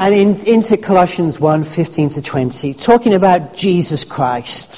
and into Colossians 1:15-20, talking about Jesus Christ.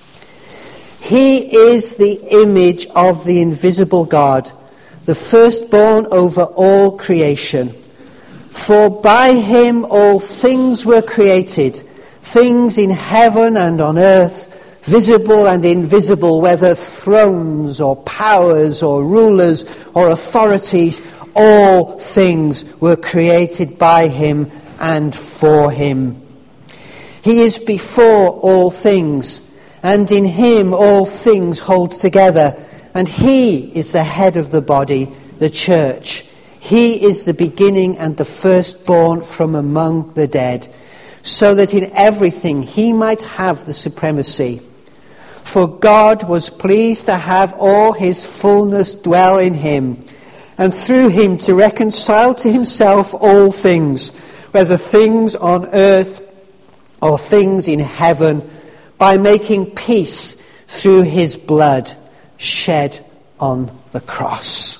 He is the image of the invisible God, the firstborn over all creation. For by him all things were created, things in heaven and on earth, visible and invisible, whether thrones or powers or rulers or authorities, all things were created by him and for him. He is before all things, and in him all things hold together, and he is the head of the body, the church. He is the beginning and the firstborn from among the dead, so that in everything he might have the supremacy. For God was pleased to have all his fullness dwell in him, and through him to reconcile to himself all things, whether things on earth or things in heaven, by making peace through his blood shed on the cross.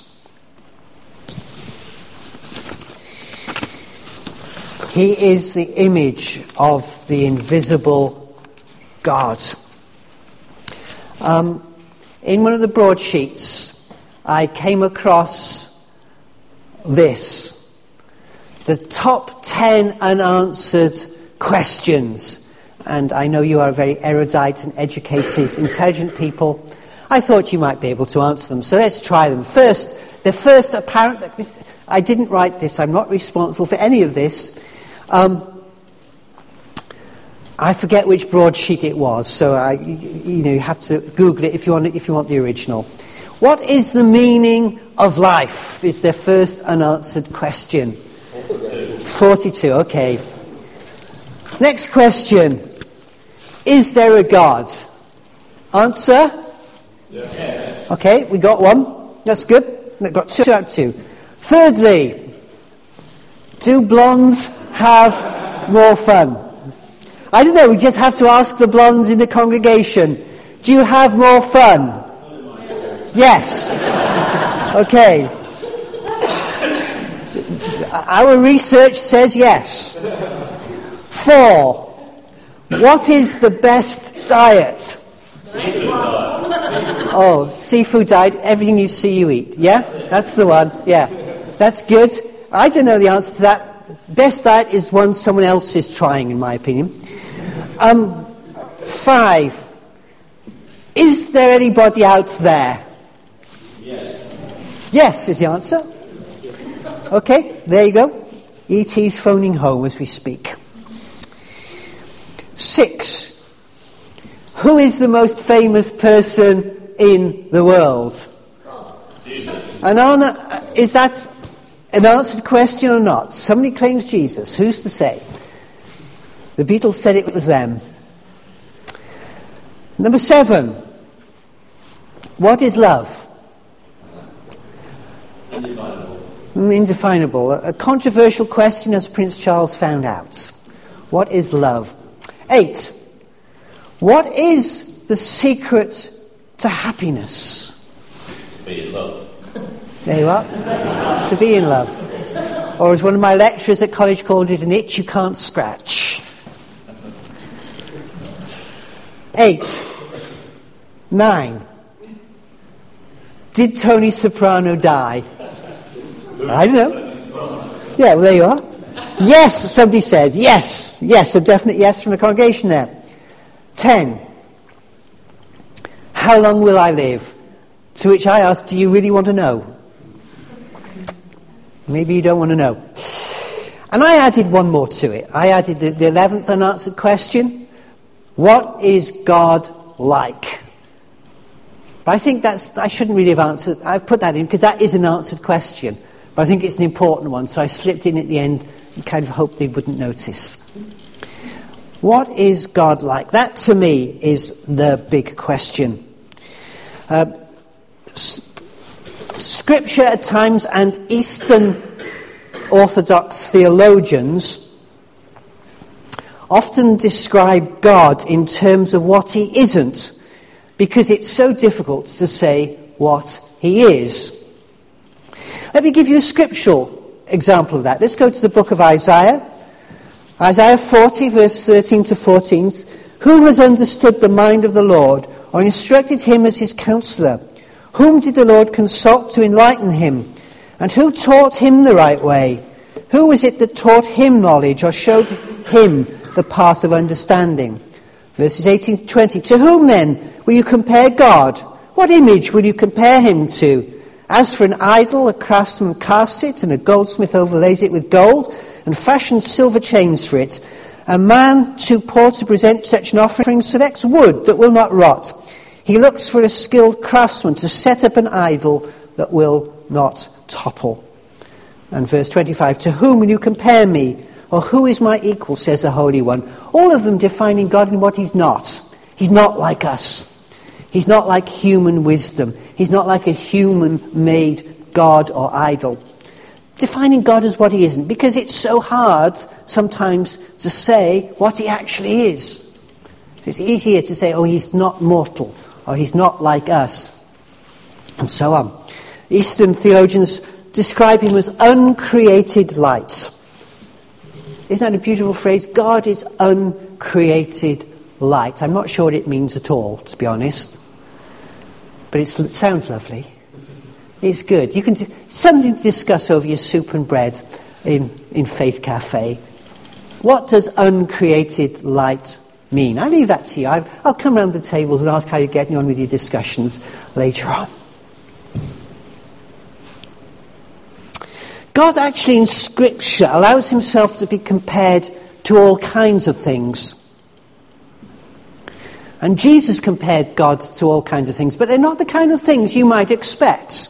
He is the image of the invisible God. In one of the broadsheets, I came across this: the top 10 unanswered questions. And I know you are very erudite and educated, intelligent people. I thought you might be able to answer them, so let's try them. The first apparent... I didn't write this, I'm not responsible for any of this. I forget which broadsheet it was, so you have to Google it if you want the original. What is the meaning of life? Is their first unanswered question. 42, okay. Next question. Is there a God? Answer? Yes. Okay, we got one. That's good. We've got 2 out of 2. Thirdly, do blondes have more fun? I don't know, we just have to ask the blondes in the congregation. Do you have more fun? Yes. Okay. Our research says yes. 4. What is the best diet? Seafood diet. Oh, seafood diet, everything you see you eat. Yeah? That's the one. Yeah. That's good. I don't know the answer to that. Best diet is one someone else is trying, in my opinion. 5. Is there anybody out there? Yes. Yes is the answer. Okay, there you go. E.T.'s phoning home as we speak. 6. Who is the most famous person in the world? Jesus. Is that an answered question or not? Somebody claims Jesus. Who's to say? The Beatles said it was them. Number 7. What is love? Indefinable. A controversial question, as Prince Charles found out. What is love? 8. What is the secret to happiness? Be in love. There you are. To be in love. Or as one of my lecturers at college called it, an itch you can't scratch. 8. 9. Did Tony Soprano die? I don't know. Yeah, well, there you are. Yes, somebody said. Yes. Yes, a definite yes from the congregation there. 10. How long will I live? To which I asked, do you really want to know? Maybe you don't want to know. And I added one more to it. I added the 11th unanswered question. What is God like? But I think I shouldn't really have answered. I've put that in because that is an answered question. But I think it's an important one, so I slipped in at the end and kind of hoped they wouldn't notice. What is God like? That, to me, is the big question. Scripture at times and Eastern Orthodox theologians often describe God in terms of what he isn't, because it's so difficult to say what he is. Let me give you a scriptural example of that. Let's go to the book of Isaiah, Isaiah 40, verse 13 to 14. Who has understood the mind of the Lord, or instructed him as his counselor? Whom did the Lord consult to enlighten him? And who taught him the right way? Who was it that taught him knowledge, or showed him the path of understanding? Verses 18 to 20. To whom then will you compare God? What image will you compare him to? As for an idol, a craftsman casts it, and a goldsmith overlays it with gold, and fashions silver chains for it. A man too poor to present such an offering selects wood that will not rot. He looks for a skilled craftsman to set up an idol that will not topple. And verse 25, to whom will you compare me? Or who is my equal, says the Holy One? All of them defining God in what he's not. He's not like us. He's not like human wisdom. He's not like a human-made God or idol. Defining God as what he isn't, because it's so hard sometimes to say what he actually is. It's easier to say, oh, he's not mortal, or he's not like us, and so on. Eastern theologians describe him as uncreated light. Isn't that a beautiful phrase? God is uncreated light. I'm not sure what it means at all, to be honest. But it sounds lovely. It's good. You can something to discuss over your soup and bread in Faith Cafe. What does uncreated light mean? I leave that to you. I'll come round the tables and ask how you're getting on with your discussions later on. God actually in Scripture allows himself to be compared to all kinds of things. And Jesus compared God to all kinds of things, but they're not the kind of things you might expect.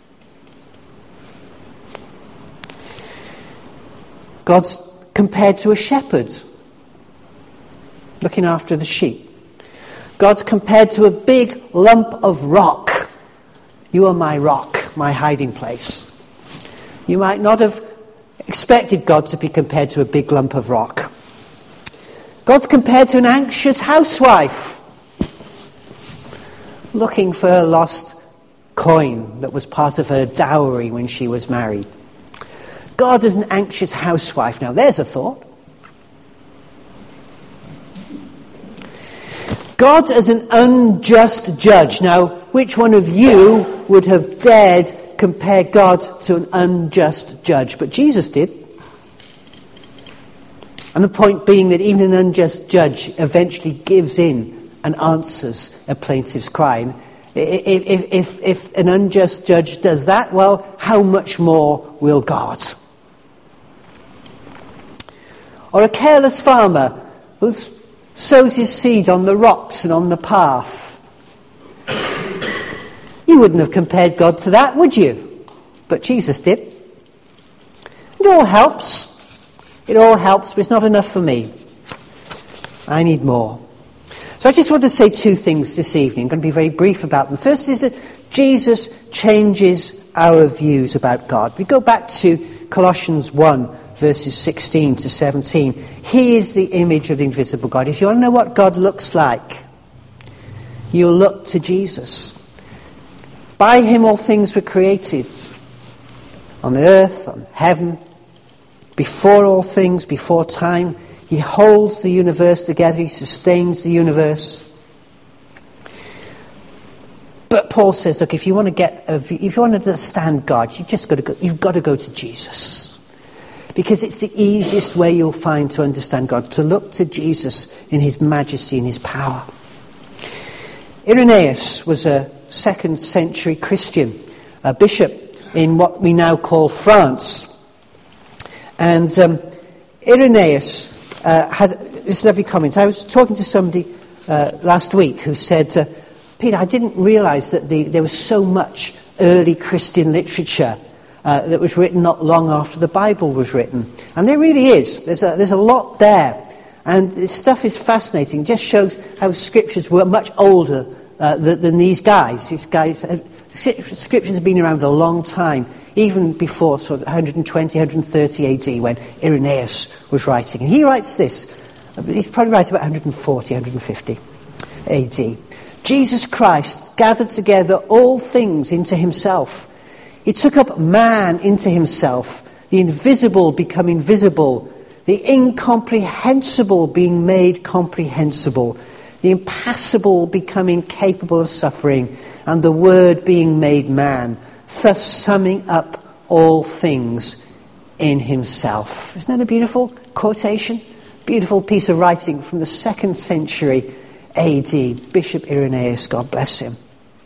God's compared to a shepherd looking after the sheep. God's compared to a big lump of rock. You are my rock, my hiding place. You might not have expected God to be compared to a big lump of rock. God's compared to an anxious housewife looking for her lost coin that was part of her dowry when she was married. God is an anxious housewife. Now there's a thought. God as an unjust judge. Now, which one of you would have dared compare God to an unjust judge? But Jesus did. And the point being that even an unjust judge eventually gives in and answers a plaintiff's cry. If an unjust judge does that, well, how much more will God? Or a careless farmer who sows his seed on the rocks and on the path. You wouldn't have compared God to that, would you? But Jesus did. It all helps. It all helps, but it's not enough for me. I need more. So I just want to say two things this evening. I'm going to be very brief about them. First is that Jesus changes our views about God. We go back to Colossians 1, verses 16 to 17. He is the image of the invisible God. If you want to know what God looks like, you'll look to Jesus. By him all things were created, on earth, on heaven, before all things, before time. He holds the universe together. He sustains the universe. But Paul says, look, if you want to understand God, you've got to go to Jesus. Because it's the easiest way you'll find to understand God, to look to Jesus in his majesty and his power. Irenaeus was a 2nd century Christian, a bishop in what we now call France. And Irenaeus had this lovely comment. I was talking to somebody last week who said, Peter, I didn't realise that there was so much early Christian literature that was written not long after the Bible was written. And there really is. There's a lot there. And this stuff is fascinating. It just shows how scriptures were much older than these guys. Scriptures have been around a long time, even before sort of 120, 130 AD when Irenaeus was writing. And he writes this. He's probably writing about 140, 150 AD. Jesus Christ gathered together all things into himself. He took up man into himself, the invisible becoming visible, The incomprehensible being made comprehensible. The impassible becoming capable of suffering. And the Word being made man. Thus summing up all things in himself. Isn't that a beautiful quotation? Beautiful piece of writing from the 2nd century AD. Bishop Irenaeus, God bless him.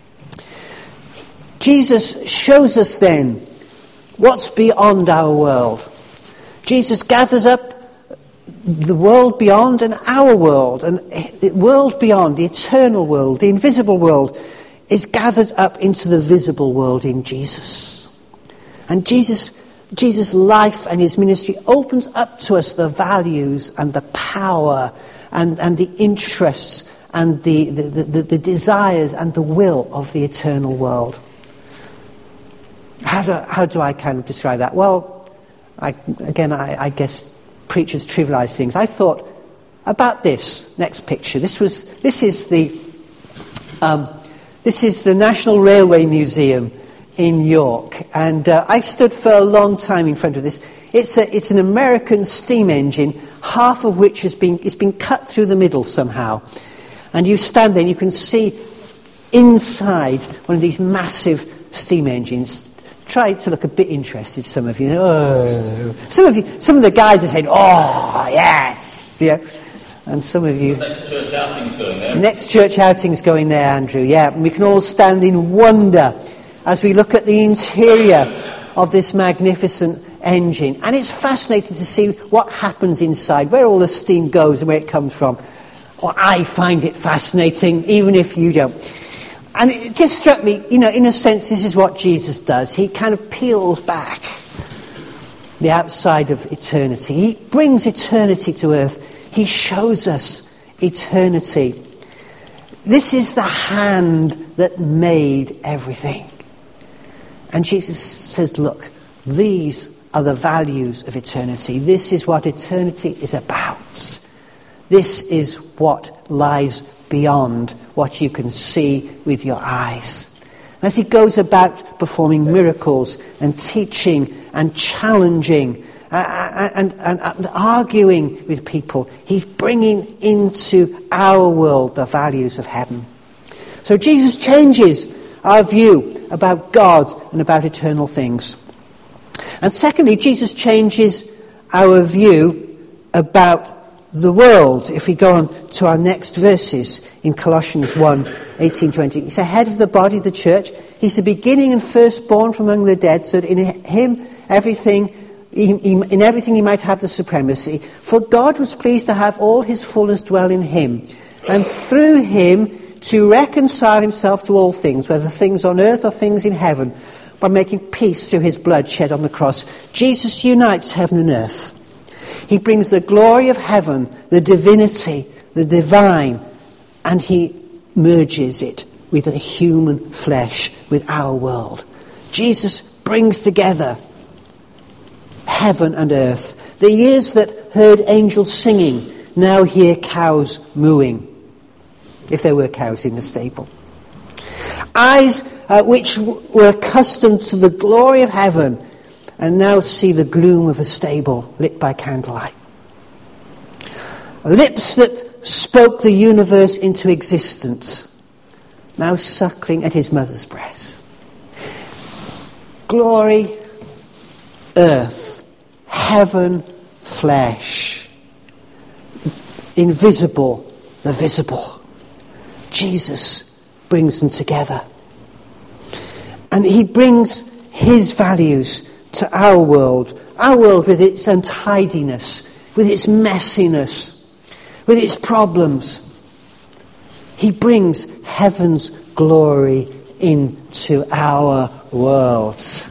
Jesus shows us then what's beyond our world. Jesus gathers up the world beyond and our world. And the world beyond, the eternal world, the invisible world, is gathered up into the visible world in Jesus. And Jesus' life and his ministry opens up to us the values and the power and the interests and the desires and the will of the eternal world. How do I kind of describe that? Well, I guess preachers trivialize things. I thought about this next picture. This is the National Railway Museum in York, and I stood for a long time in front of this. It's an American steam engine, half of which it's been cut through the middle somehow, and you stand there and you can see inside one of these massive steam engines. Try to look a bit interested, some of you. Oh. Some of the guys are saying, "Oh, yes," yeah. And some of you. Next church outing's going there. Next church outing's going there, Andrew. Yeah, and we can all stand in wonder as we look at the interior of this magnificent engine. And it's fascinating to see what happens inside, where all the steam goes and where it comes from. Well, I find it fascinating, even if you don't. And it just struck me, in a sense, this is what Jesus does. He kind of peels back the outside of eternity. He brings eternity to earth. He shows us eternity. This is the hand that made everything. And Jesus says, look, these are the values of eternity. This is what eternity is about. This is what lies beyond what you can see with your eyes. As he goes about performing miracles and teaching and challenging and arguing with people, he's bringing into our world the values of heaven. So Jesus changes our view about God and about eternal things. And secondly, Jesus changes our view about the world. If we go on to our next verses in Colossians 1:18-20, he's the head of the body, the church. He's the beginning and firstborn from among the dead, so that in him in everything he might have the supremacy. For God was pleased to have all his fullness dwell in him, and through him to reconcile himself to all things, whether things on earth or things in heaven, by making peace through his blood shed on the cross. Jesus unites heaven and earth. He brings the glory of heaven, the divinity, the divine, and he merges it with the human flesh, with our world. Jesus brings together heaven and earth. The ears that heard angels singing now hear cows mooing, if there were cows in the stable. Eyes which were accustomed to the glory of heaven and now see the gloom of a stable lit by candlelight. Lips that spoke the universe into existence, now suckling at his mother's breast. Glory, earth, heaven, flesh. Invisible, the visible. Jesus brings them together. And he brings his values to our world with its untidiness, with its messiness, with its problems. He brings heaven's glory into our worlds.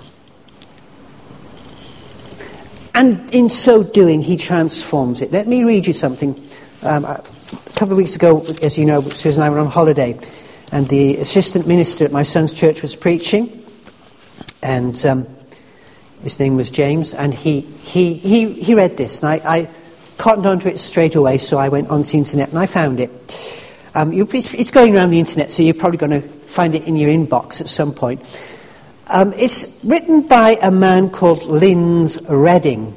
And in so doing, he transforms it. Let me read you something. A couple of weeks ago, as you know, Susan and I were on holiday, and the assistant minister at my son's church was preaching, and his name was James, and he read this, and I cottoned onto it straight away, so I went onto the internet and I found it. It's going around the internet, so you're probably going to find it in your inbox at some point. It's written by a man called Linz Redding,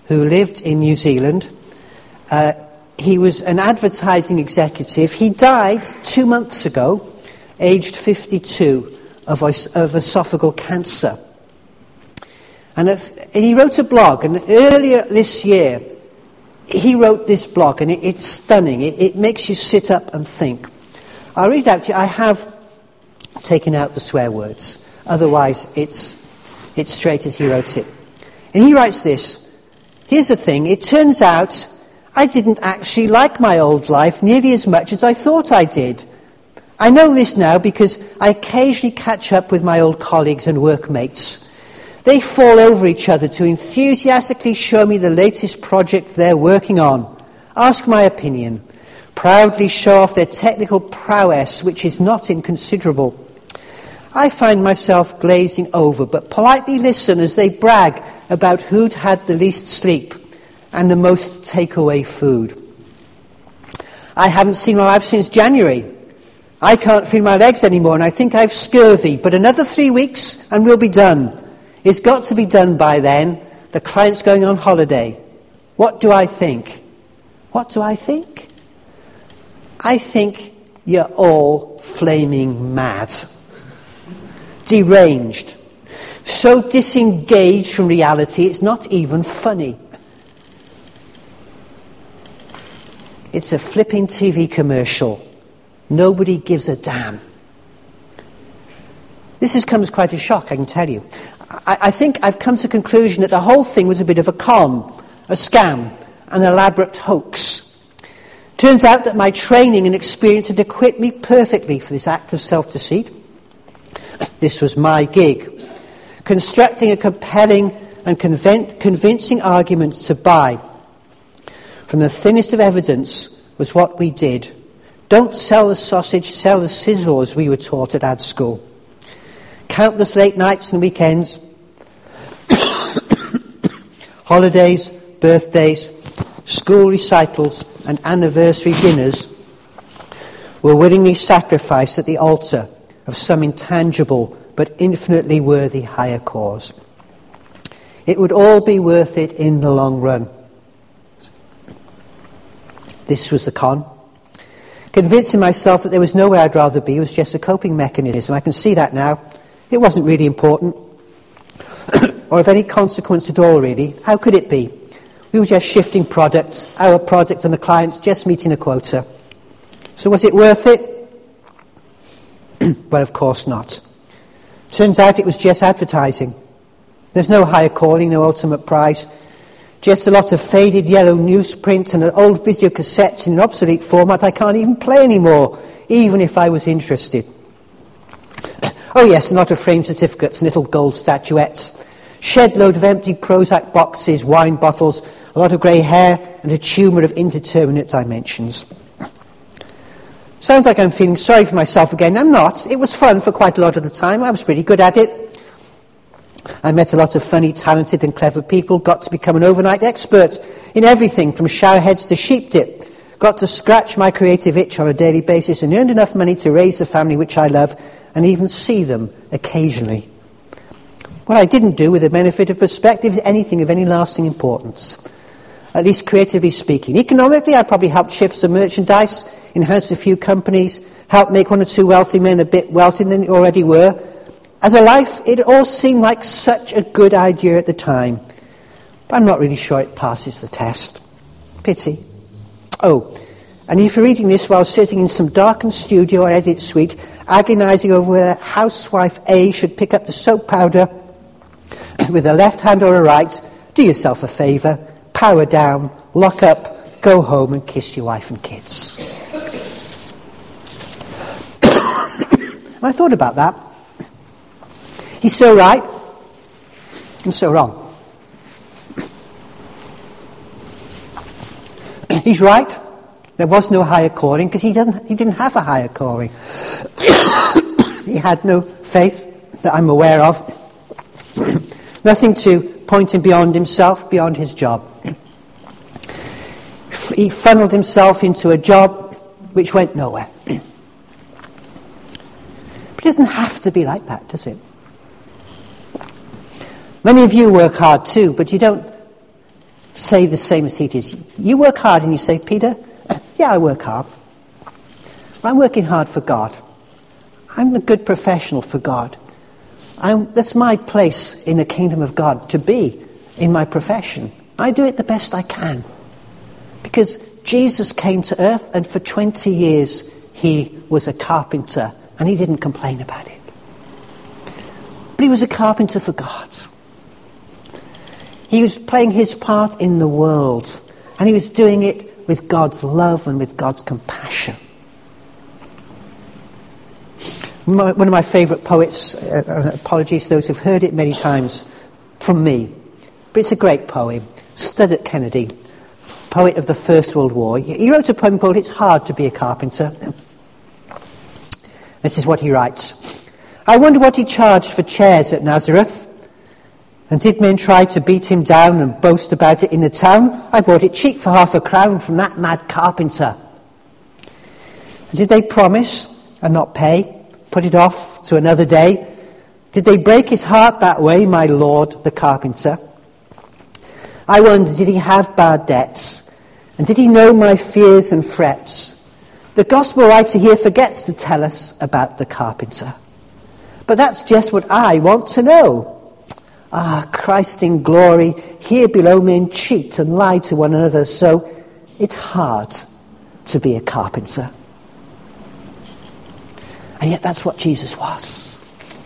who lived in New Zealand. He was an advertising executive. He died 2 months ago, aged 52, of esophageal cancer. And he wrote a blog, and earlier this year, he wrote this blog, and it's stunning. It makes you sit up and think. I'll read it out to you. I have taken out the swear words. Otherwise, it's straight as he wrote it. And he writes this. Here's the thing. It turns out I didn't actually like my old life nearly as much as I thought I did. I know this now because I occasionally catch up with my old colleagues and workmates. They fall over each other to enthusiastically show me the latest project they're working on, ask my opinion, proudly show off their technical prowess, which is not inconsiderable. I find myself glazing over, but politely listen as they brag about who'd had the least sleep and the most takeaway food. I haven't seen my wife since January. I can't feel my legs anymore, and I think I've scurvy, but another 3 weeks and we'll be done. It's got to be done by then. The client's going on holiday. What do I think? What do I think? I think you're all flaming mad. Deranged. So disengaged from reality, it's not even funny. It's a flipping TV commercial. Nobody gives a damn. This has come as quite a shock, I can tell you. I think I've come to the conclusion that the whole thing was a bit of a con, a scam, an elaborate hoax. Turns out that my training and experience had equipped me perfectly for this act of self-deceit. This was my gig. Constructing a compelling and convincing argument to buy from the thinnest of evidence was what we did. Don't sell the sausage, sell the sizzle, as we were taught at ad school. Countless late nights and weekends, holidays, birthdays, school recitals and anniversary dinners were willingly sacrificed at the altar of some intangible but infinitely worthy higher cause. It would all be worth it in the long run. This was the con. Convincing myself that there was nowhere I'd rather be was just a coping mechanism. I can see that now. It wasn't really important, or of any consequence at all, really. How could it be? We were just shifting products, our product and the client's just meeting a quota. So was it worth it? Well, of course not. Turns out it was just advertising. There's no higher calling, no ultimate prize. Just a lot of faded yellow newsprint and old video cassettes in an obsolete format I can't even play anymore, even if I was interested. Oh yes, a lot of framed certificates and little gold statuettes. Shed load of empty Prozac boxes, wine bottles, a lot of grey hair and a tumour of indeterminate dimensions. Sounds like I'm feeling sorry for myself again. I'm not. It was fun for quite a lot of the time. I was pretty good at it. I met a lot of funny, talented and clever people, got to become an overnight expert in everything from showerheads to sheep dip, got to scratch my creative itch on a daily basis and earned enough money to raise the family which I love and even see them occasionally. What I didn't do with the benefit of perspective is anything of any lasting importance, at least creatively speaking. Economically, I probably helped shift some merchandise, enhanced a few companies, helped make one or two wealthy men a bit wealthier than they already were. As a life, it all seemed like such a good idea at the time. But I'm not really sure it passes the test. Pity. Oh, and if you're reading this while sitting in some darkened studio or edit suite, agonising over whether housewife A should pick up the soap powder with a left hand or a right, do yourself a favour, power down, lock up, go home and kiss your wife and kids. And I thought about that. He's so right and so wrong. He's right. There was no higher calling because he didn't have a higher calling. He had no faith that I'm aware of. Nothing to point him beyond himself, beyond his job. He funneled himself into a job which went nowhere. But it doesn't have to be like that, does it? Many of you work hard too, but you don't say the same as he did. You work hard and you say, Peter, yeah, I work hard. I'm working hard for God. I'm a good professional for God. That's my place in the kingdom of God, to be in my profession. I do it the best I can. Because Jesus came to earth, and for 20 years he was a carpenter, and he didn't complain about it. But he was a carpenter for God. He was playing his part in the world, and he was doing it with God's love and with God's compassion. One of my favourite poets, apologies to those who've heard it many times from me, but it's a great poem, Studdert Kennedy, poet of the First World War. He wrote a poem called It's Hard to be a Carpenter. This is what he writes. I wonder what he charged for chairs at Nazareth. And did men try to beat him down and boast about it in the town? I bought it cheap for half a crown from that mad carpenter. And did they promise and not pay? Put it off to another day? Did they break his heart that way, my lord, the carpenter? I wonder, did he have bad debts? And did he know my fears and frets? The gospel writer here forgets to tell us about the carpenter. But that's just what I want to know. Ah, Christ in glory, here below men cheat and lie to one another, so it's hard to be a carpenter. And yet that's what Jesus was.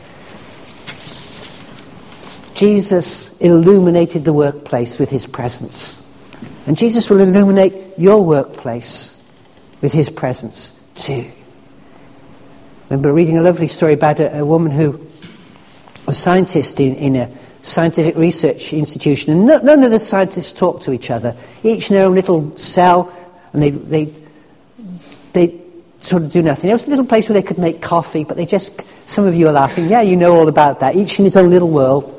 Jesus illuminated the workplace with his presence. And Jesus will illuminate your workplace with his presence too. I remember reading a lovely story about a woman who was a scientist in a scientific research institution, and none of the scientists talked to each other, each in their own little cell, and they sort of do nothing. There was a little place where they could make coffee, but some of you are laughing, yeah, you know all about that, each in his own little world.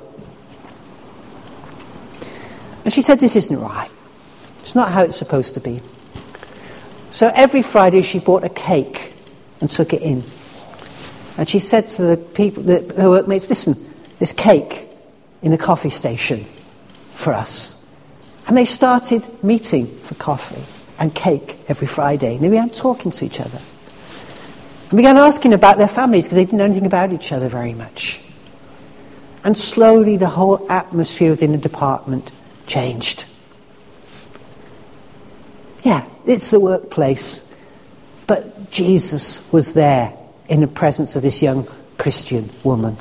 And she said, this isn't right. It's not how it's supposed to be. So every Friday she bought a cake and took it in. And she said to the people, her workmates, listen, there's cake in the coffee station for us. And they started meeting for coffee and cake every Friday. And they began talking to each other. And began asking about their families because they didn't know anything about each other very much. And slowly the whole atmosphere within the department changed. Yeah, it's the workplace. But Jesus was there in the presence of this young Christian woman.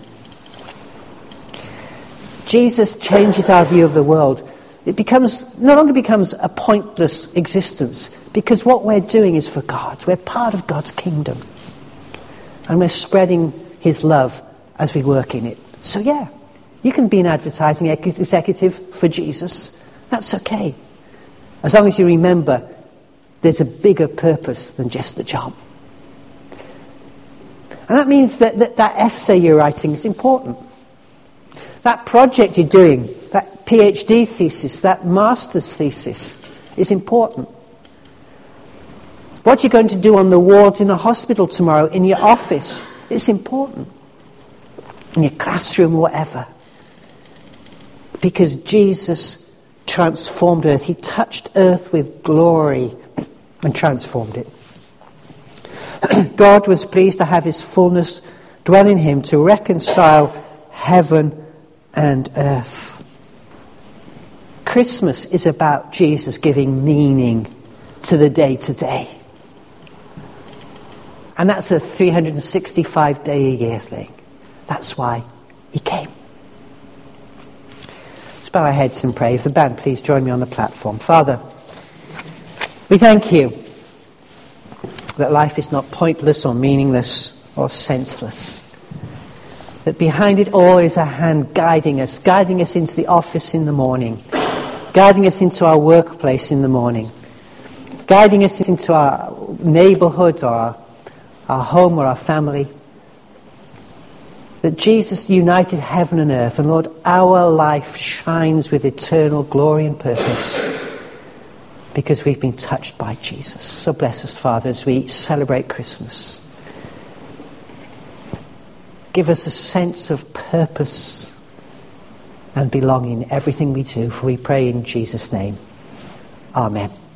Jesus changes our view of the world. It no longer becomes a pointless existence, because what we're doing is for God. We're part of God's kingdom. And we're spreading his love as we work in it. So yeah, you can be an advertising executive for Jesus. That's okay. As long as you remember there's a bigger purpose than just the job. And that means that essay you're writing is important. That project you're doing, that PhD thesis, that master's thesis is important. What you're going to do on the wards in the hospital tomorrow, in your office, is important. In your classroom, whatever. Because Jesus transformed earth. He touched earth with glory and transformed it. God was pleased to have his fullness dwell in him, to reconcile heaven and earth. Christmas is about Jesus giving meaning to the day-to-day. And that's a 365-day-a-year thing. That's why he came. Let's bow our heads and pray. If the band please join me on the platform. Father, we thank you that life is not pointless or meaningless or senseless. That behind it all is a hand guiding us into the office in the morning, guiding us into our workplace in the morning, guiding us into our neighbourhood or our home or our family. That Jesus united heaven and earth, and Lord, our life shines with eternal glory and purpose because we've been touched by Jesus. So bless us, Father, as we celebrate Christmas. Give us a sense of purpose and belong in everything we do, for we pray in Jesus' name. Amen.